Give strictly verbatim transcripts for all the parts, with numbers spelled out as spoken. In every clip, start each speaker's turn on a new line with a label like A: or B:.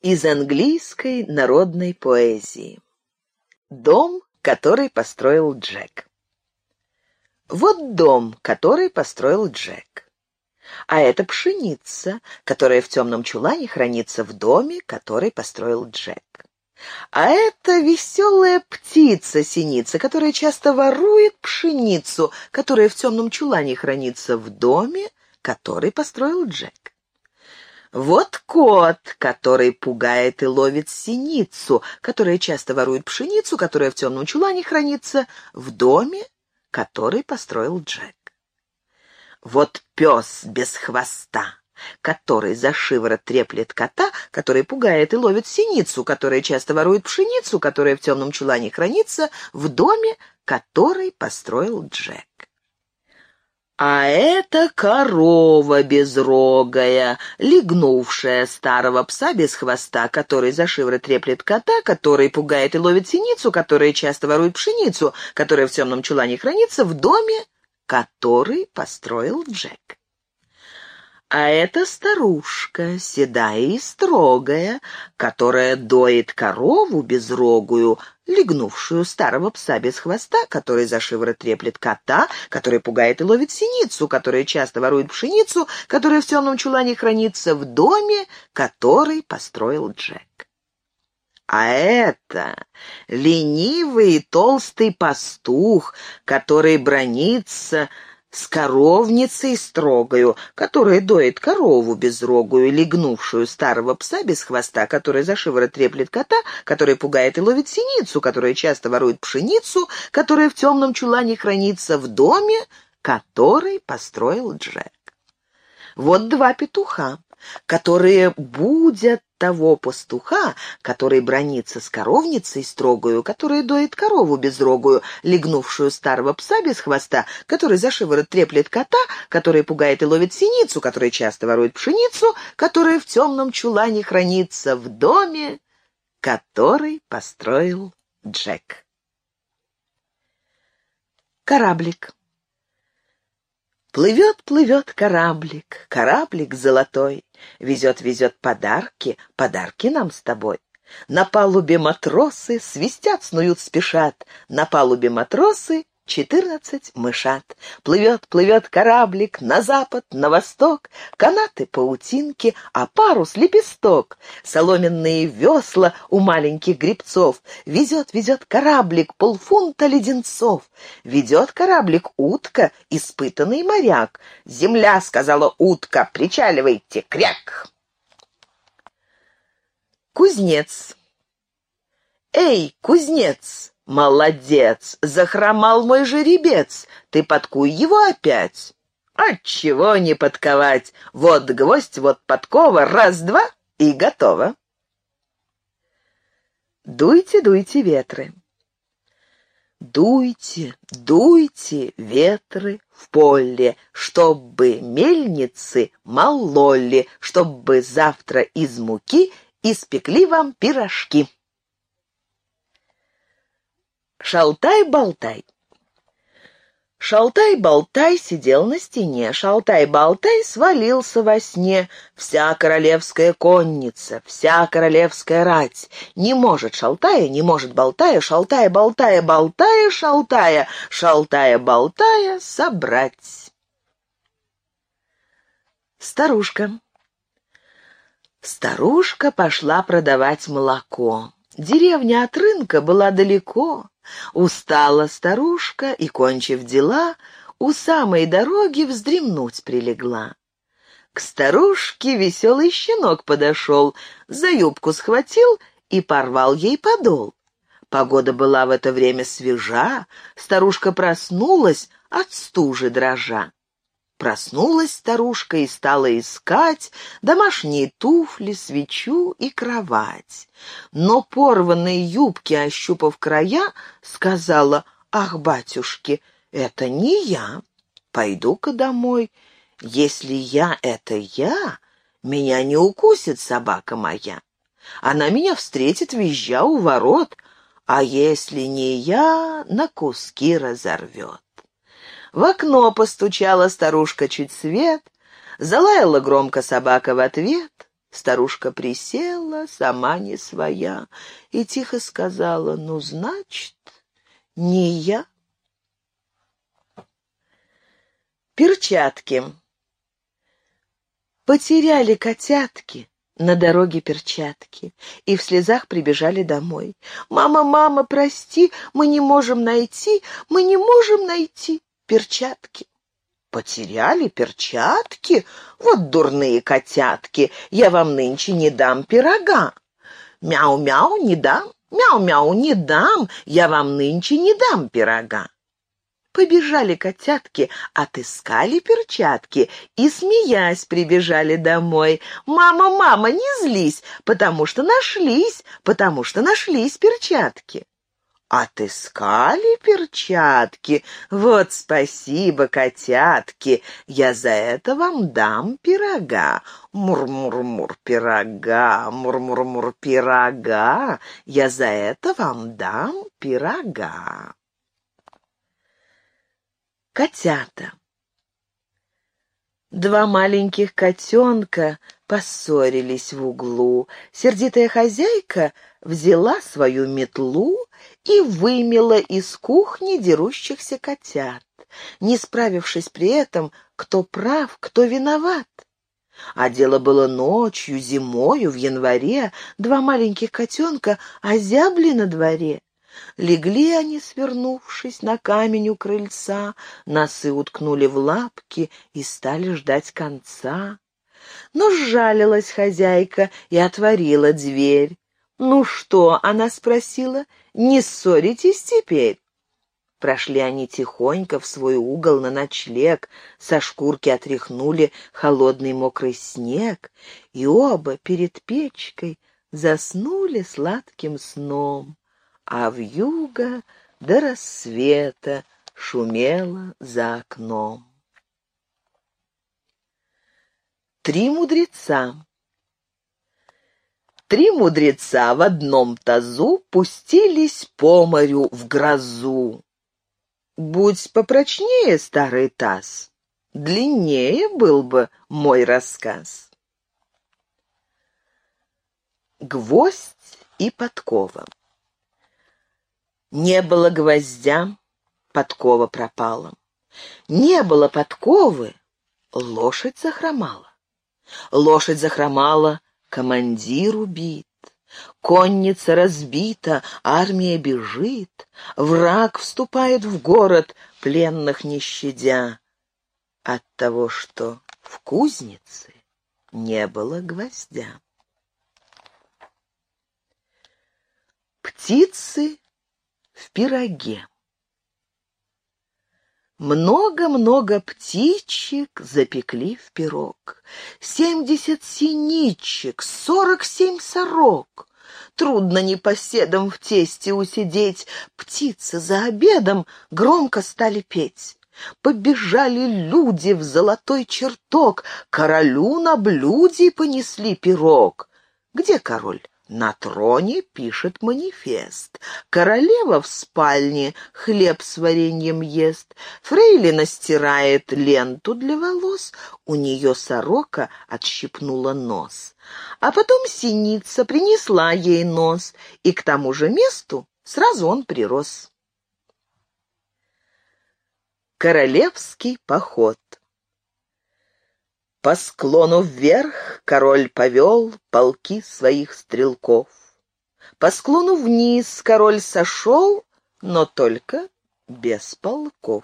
A: Из английской народной поэзии. Дом, который построил Джек. Вот дом, который построил Джек. А это пшеница, которая в темном чулане хранится в доме, который построил Джек. А это веселая птица-синица, которая часто ворует пшеницу, которая в темном чулане хранится в доме, который построил Джек. Вот кот, который пугает и ловит синицу, которая часто ворует пшеницу, которая в темном чулане хранится в доме, который построил Джек. Вот пес без хвоста, который за шиворот треплет кота, который пугает и ловит синицу, которая часто ворует пшеницу, которая в темном чулане хранится в доме, который построил Джек. А это корова безрогая, легнувшая старого пса без хвоста, который за шиворот треплет кота, который пугает и ловит синицу, которая часто ворует пшеницу, которая в темном чулане хранится в доме, который построил Джек. А это старушка, седая и строгая, которая доит корову безрогую, легнувшую старого пса без хвоста, который за шиворот треплет кота, который пугает и ловит синицу, которая часто ворует пшеницу, которая в темном чулане хранится в доме, который построил Джек. А это ленивый и толстый пастух, который бранится с коровницей строгою, которая доит корову безрогую, легнувшую старого пса без хвоста, который за шиворот треплет кота, который пугает и ловит синицу, которая часто ворует пшеницу, которая в темном чулане хранится в доме, который построил Джек. Вот два петуха, которые будят того пастуха, который бранится с коровницей строгою, которая доит корову безрогую, легнувшую старого пса без хвоста, который за шиворот треплет кота, который пугает и ловит синицу, который часто ворует пшеницу, которая в темном чулане хранится в доме, который построил Джек. Кораблик. Плывет, плывет кораблик, кораблик золотой, везет-везет подарки, подарки нам с тобой. На палубе матросы свистят, снуют, спешат, на палубе матросы четырнадцать мышат. Плывет, плывет кораблик на запад, на восток, канаты паутинки, а парус лепесток. Соломенные весла у маленьких гребцов. Везет, везет кораблик полфунта леденцов. Ведет кораблик утка, испытанный моряк. «Земля», — сказала утка, — «причаливайте, кряк». Кузнец. «Эй, кузнец!» «Молодец! Захромал мой жеребец! Ты подкуй его опять!» «Отчего не подковать? Вот гвоздь, вот подкова, раз-два и готово!» Дуйте, дуйте, ветры. Дуйте, дуйте, ветры в поле, чтобы мельницы мололи, чтобы завтра из муки испекли вам пирожки. Шалтай-болтай. Шалтай-болтай сидел на стене, шалтай-болтай свалился во сне. Вся королевская конница, вся королевская рать. Не может шалтая, не может болтая, шалтая-болтая, болтая, шалтая, шалтая-болтая собрать. Старушка. Старушка пошла продавать молоко. Деревня от рынка была далеко. Устала старушка и, кончив дела, у самой дороги вздремнуть прилегла. К старушке веселый щенок подошел, за юбку схватил и порвал ей подол. Погода была в это время свежа, старушка проснулась от стужи дрожа. Проснулась старушка и стала искать домашние туфли, свечу и кровать. Но порванные юбки, ощупав края, сказала: «Ах, батюшки, это не я. Пойду-ка домой. Если я — это я, меня не укусит собака моя. Она меня встретит, визжа у ворот, а если не я, на куски разорвет». В окно постучала старушка чуть свет, залаяла громко собака в ответ. Старушка присела, сама не своя, и тихо сказала: «Ну, значит, не я». Перчатки. Потеряли котятки на дороге перчатки и в слезах прибежали домой. «Мама, мама, прости, мы не можем найти, мы не можем найти перчатки». «Потеряли перчатки? Вот дурные котятки, я вам нынче не дам пирога». «Мяу-мяу, не дам, мяу-мяу, не дам, я вам нынче не дам пирога». Побежали котятки, отыскали перчатки и, смеясь, прибежали домой. «Мама, мама, не злись, потому что нашлись, потому что нашлись перчатки». «Отыскали перчатки? Вот спасибо, котятки, я за это вам дам пирога. Мур-мур-мур пирога, мур-мур-мур пирога, я за это вам дам пирога». Котята. Два маленьких котенка поссорились в углу. Сердитая хозяйка взяла свою метлу и вымела из кухни дерущихся котят, не справившись при этом, кто прав, кто виноват. А дело было ночью, зимою, в январе. Два маленьких котенка озябли на дворе. Легли они, свернувшись, на камень у крыльца, носы уткнули в лапки и стали ждать конца. Но сжалилась хозяйка и отворила дверь. «Ну что?» — она спросила. «Не ссоритесь теперь?» Прошли они тихонько в свой угол на ночлег, со шкурки отряхнули холодный мокрый снег, и оба перед печкой заснули сладким сном. А вьюга до рассвета шумела за окном. Три мудреца. Три мудреца в одном тазу пустились по морю в грозу. Будь попрочнее старый таз, длиннее был бы мой рассказ. Гвоздь и подкова. Не было гвоздя, подкова пропала. Не было подковы, лошадь захромала. Лошадь захромала, командир убит. Конница разбита, армия бежит. Враг вступает в город, пленных не щадя. От того, что в кузнице не было гвоздя. Птицы в пироге. Много-много птичек запекли в пирог. Семьдесят синичек, сорок семь сорок. Трудно непоседам в тесте усидеть. Птицы за обедом громко стали петь. Побежали люди в золотой чертог. Королю на блюде понесли пирог. Где король? На троне пишет манифест. Королева в спальне хлеб с вареньем ест. Фрейлина стирает ленту для волос. У нее сорока отщипнула нос. А потом синица принесла ей нос, и к тому же месту сразу он прирос. Королевский поход. По склону вверх король повел полки своих стрелков. По склону вниз король сошел, но только без полков.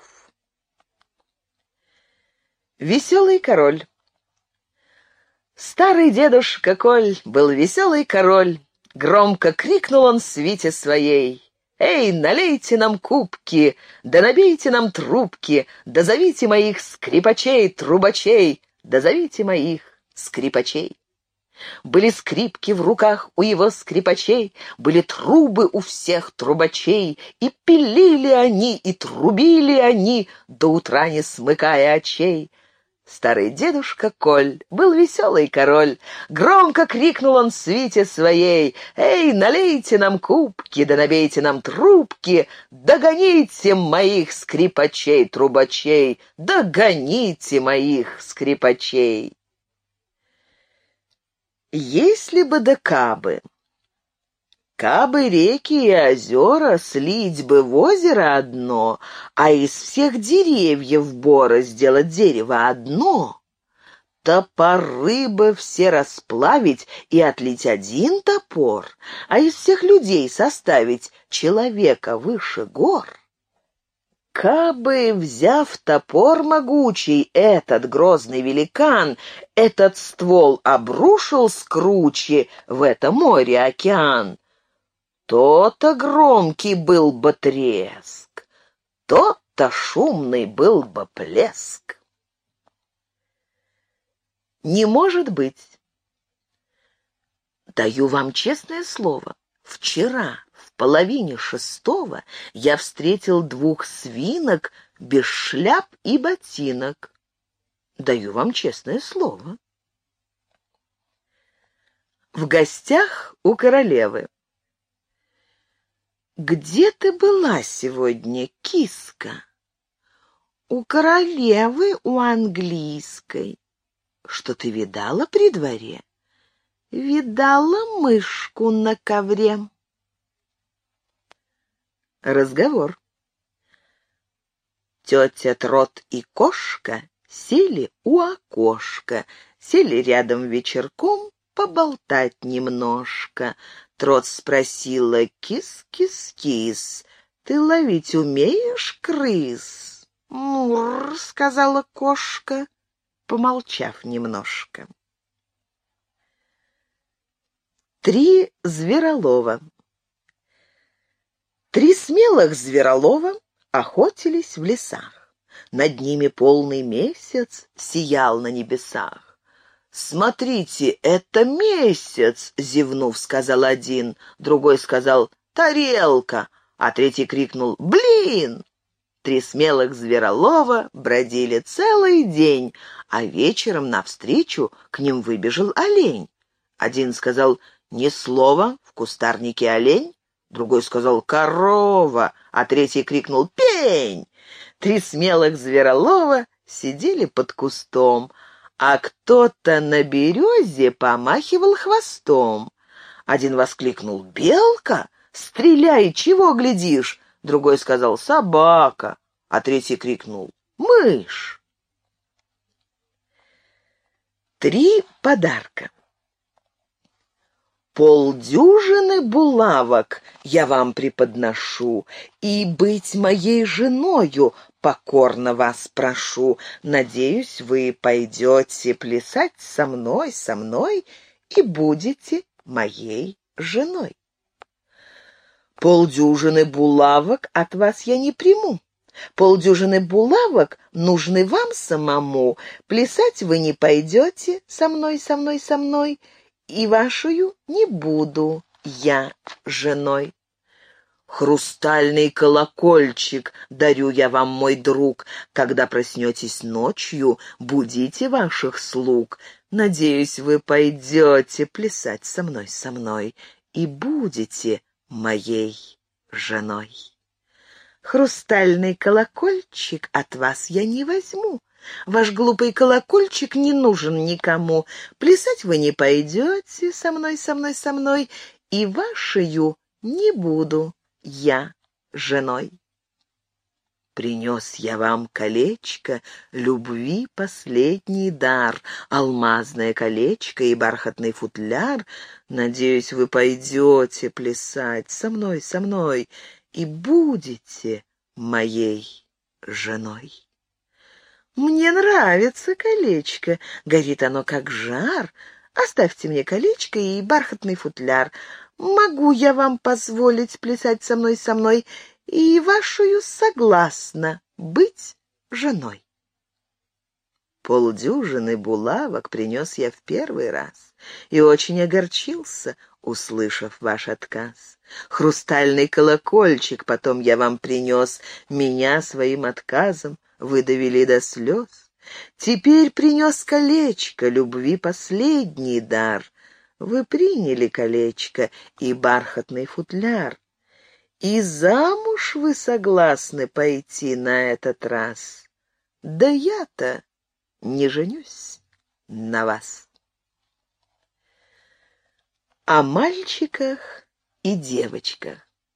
A: Веселый король. Старый дедушка Коль был веселый король. Громко крикнул он свите своей: «Эй, налейте нам кубки, да набейте нам трубки, да зовите моих скрипачей, трубачей, да зовите моих скрипачей». Были скрипки в руках у его скрипачей, были трубы у всех трубачей, и пилили они, и трубили они, до утра не смыкая очей. Старый дедушка Коль был веселый король. Громко крикнул он свите своей: «Эй, налейте нам кубки, да набейте нам трубки, догоните моих скрипачей-трубачей, догоните моих скрипачей». Если бы да кабы, кабы реки и озера слить бы в озеро одно, а из всех деревьев бора сделать дерево одно, топоры бы все расплавить и отлить один топор, а из всех людей составить человека выше гор. Кабы, взяв топор могучий, этот грозный великан, этот ствол обрушил с кручи в это море-океан, то-то громкий был бы треск, то-то шумный был бы плеск. Не может быть. Даю вам честное слово, вчера в половине шестого я встретил двух свинок без шляп и ботинок. Даю вам честное слово. В гостях у королевы. «Где ты была сегодня, киска?» «У королевы, у английской». «Что ты видала при дворе?» «Видала мышку на ковре». Разговор. Тетя Трот и кошка сели у окошка, сели рядом вечерком поболтать немножко. Трот спросила: «Кис-кис-кис, ты ловить умеешь крыс?» «Мур», — сказала кошка, помолчав немножко. Три зверолова. Три смелых зверолова охотились в лесах. Над ними полный месяц сиял на небесах. «Смотрите, это месяц!» — зевнув, сказал один. Другой сказал: «Тарелка!» А третий крикнул: «Блин!» Три смелых зверолова бродили целый день, а вечером навстречу к ним выбежал олень. Один сказал: «Ни слова, в кустарнике олень!» Другой сказал: «Корова!» А третий крикнул: «Пень!» Три смелых зверолова сидели под кустом, а кто-то на березе помахивал хвостом. Один воскликнул: «Белка? Стреляй, чего глядишь?» Другой сказал: «Собака», а третий крикнул: «Мышь». Три подарка. Полдюжины булавок я вам преподношу, и быть моей женою покорно вас прошу. Надеюсь, вы пойдете плясать со мной, со мной, и будете моей женой. Полдюжины булавок от вас я не приму. Полдюжины булавок нужны вам самому. Плясать вы не пойдете со мной, со мной, со мной, и вашею не буду я женой. Хрустальный колокольчик дарю я вам, мой друг. Когда проснетесь ночью, будите ваших слуг. Надеюсь, вы пойдете плясать со мной, со мной, и будете моей женой. Хрустальный колокольчик от вас я не возьму. Ваш глупый колокольчик не нужен никому. Плясать вы не пойдете со мной, со мной, со мной, и вашею не буду я женой. Принес я вам колечко, любви последний дар, алмазное колечко и бархатный футляр. Надеюсь, вы пойдете плясать со мной, со мной, и будете моей женой. Мне нравится колечко, горит оно как жар. Оставьте мне колечко и бархатный футляр. Могу я вам позволить плясать со мной, со мной, и вашею согласна быть женой. Полдюжины булавок принес я в первый раз и очень огорчился, услышав ваш отказ. Хрустальный колокольчик потом я вам принес, меня своим отказом вы довели до слез. Теперь принес колечко, любви последний дар. Вы приняли колечко и бархатный футляр. И замуж вы согласны пойти на этот раз. Да я-то не женюсь на вас. О мальчиках и девочках.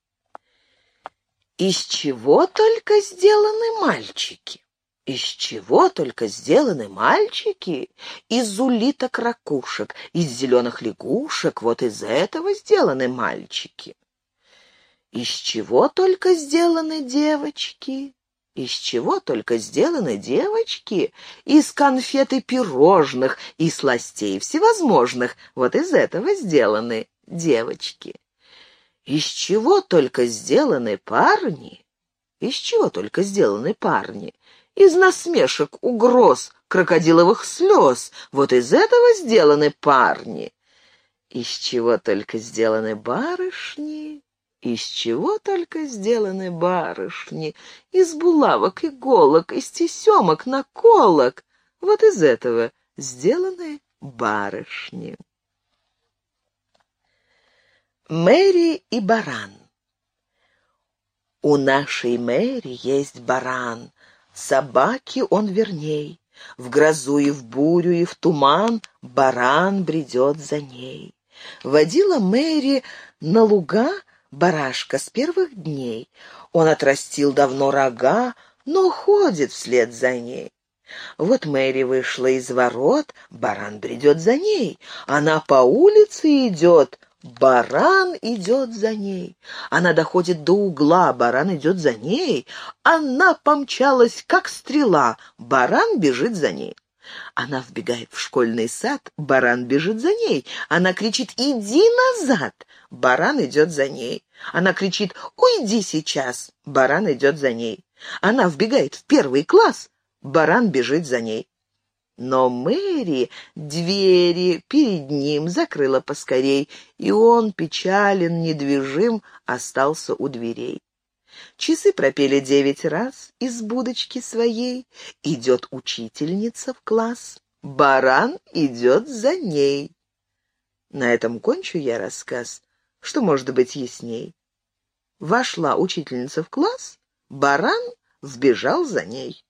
A: Из чего только сделаны мальчики? Из чего только сделаны мальчики? Из улиток-ракушек, из зеленых лягушек, вот из этого сделаны мальчики. Из чего только сделаны девочки? Из чего только сделаны девочки? Из конфет и пирожных, и сластей всевозможных, вот из этого сделаны девочки. Из чего только сделаны парни? Из чего только сделаны парни? Из насмешек, угроз, крокодиловых слез, вот из этого сделаны парни. Из чего только сделаны барышни? Из чего только сделаны барышни? Из булавок, иголок, из тесемок, наколок. Вот из этого сделаны барышни. Мэри и баран. У нашей Мэри есть баран, собаки он верней. В грозу и в бурю и в туман баран бредет за ней. Водила Мэри на луга барашка с первых дней. Он отрастил давно рога, но ходит вслед за ней. Вот Мэри вышла из ворот, баран бредет за ней. Она по улице идет, баран идет за ней. Она доходит до угла, баран идет за ней. Она помчалась, как стрела, баран бежит за ней. Она вбегает в школьный сад, баран бежит за ней. Она кричит: «Иди назад!» Баран идет за ней. Она кричит: «Уйди сейчас!» Баран идет за ней. Она вбегает в первый класс, баран бежит за ней. Но Мэри двери перед ним закрыла поскорей, и он, печален, недвижим, остался у дверей. Часы пропели девять раз из будочки своей. Идет учительница в класс, баран идет за ней. На этом кончу я рассказ. Что может быть ясней? Вошла учительница в класс, баран вбежал за ней.